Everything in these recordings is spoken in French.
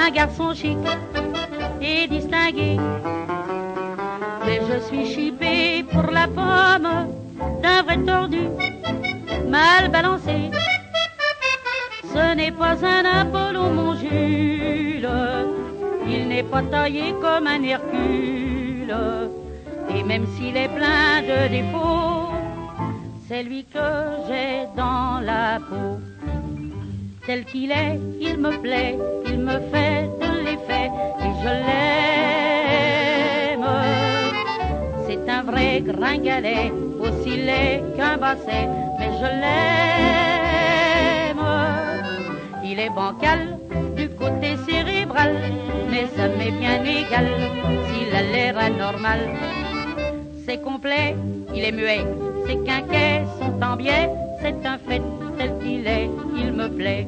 un garçon chic et distingué. Mais je suis chipé pour la pomme d'un vrai tordu, mal balancé. Ce n'est pas un Apollon, mon Jules, il n'est pas taillé comme un Hercule. Et même s'il est plein de défauts, c'est lui que j'ai dans la peau. Tel qu'il est, il me plaît, il me fait de l'effet et je l'aime. C'est un vrai gringalet, aussi laid qu'un basset, mais je l'aime. Il est bancal du côté cérébral, mais ça m'est bien égal s'il a l'air anormal. C'est complet, il est muet, ses quinquets sont en biais, c'est un fait tel qu'il est, il me plaît.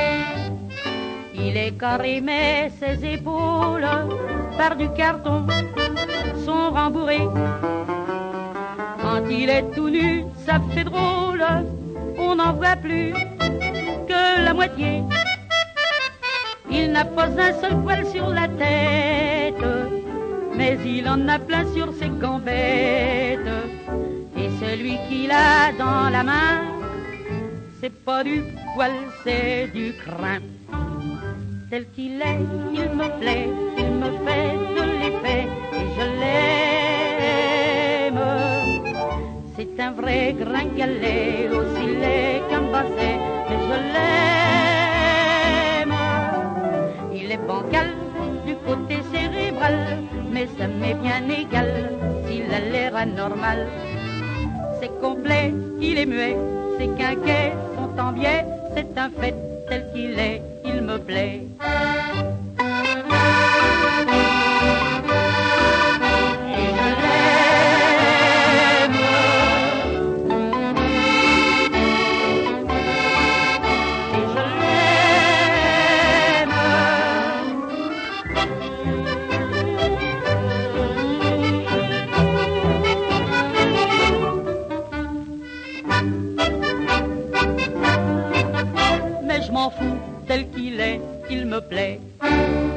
Il est carré mais ses épaules, par du carton, sont rembourrées. Quand il est tout nu, ça fait drôle, on n'en voit plus que la moitié. Il n'a pas un seul poil sur la tête, mais il en a plein sur ses gambettes. Et celui qu'il a dans la main, c'est pas du poil, c'est du crin. Tel qu'il est, il me plaît, il me fait de l'effet et je l'aime. C'est un vrai gringalet, aussi laid qu'un basset, mais je l'aime. Il est bancal du côté cérébral, mais ça m'est bien égal s'il a l'air anormal. C'est complet, il est muet, ses quinquets sont en biais, c'est un fait tel qu'il est, il me plaît. Et je l'aime. Et je l'aime. Mais je m'en fous, tel qu'il est, il me plaît.